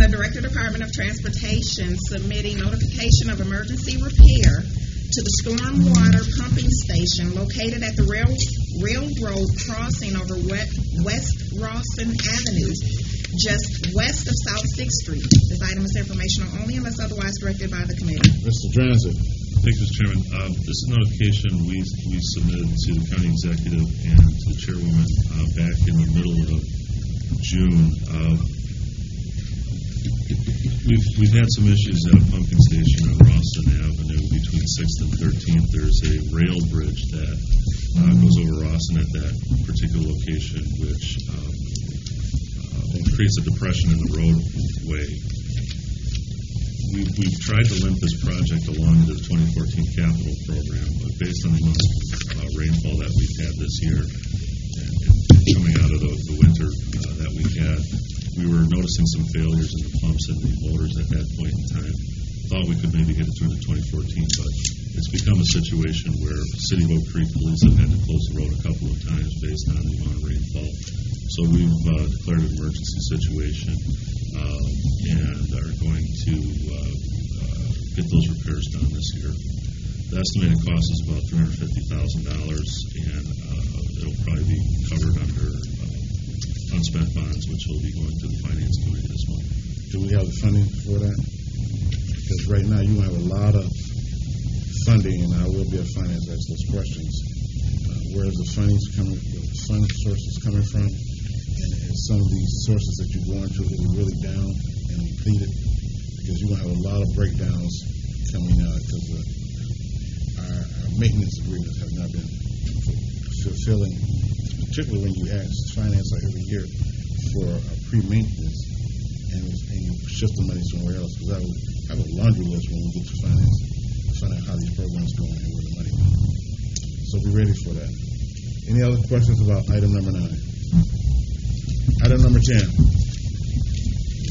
the Director, Department of Transportation, submitting notification of emergency repair to the stormwater pumping station located at the railroad crossing over West Rawson Avenue, just west of South 6th Street. This item is informational only unless otherwise directed by the committee. Mr. Transit. Thank you, Mr. Chairman. This is notification we submitted to the county executive and to the chairwoman back in the middle of June. We've had some issues at a pumping station on Rawson Avenue between 6th and 13th. There's a rail bridge that goes over Rawson at that particular location, which creates a depression in the roadway. We've tried to limp this project along to the 2014 capital program, but based on the amount of rainfall that we've had this year and coming out of the winter that we had, we were noticing some failures in the pumps and the motors at that point in time. Thought we could maybe get it through to 2014, but it's become a situation where City of Oak Creek police have had to close the road a couple of times based on the amount of rainfall. So we've declared an emergency situation and are going to get those repairs done this year. The estimated cost is about $350,000, and it'll probably be covered under unspent bonds, which will be going to the Finance Committee this month. Do we have the funding for that? Because right now you have a lot of funding, and I will be a finance ask those questions. Where is the funding sources coming from? And some of these sources that you're going to are really down and depleted, because you're going to have a lot of breakdowns coming out because our maintenance agreements have not been fulfilling, particularly when you ask finance like every year for pre-maintenance and you shift the money somewhere else. Because I have a laundry list when we get to finance to find out how these programs go and where the money goes. So be ready for that. Any other questions about item number 9? Item number 10.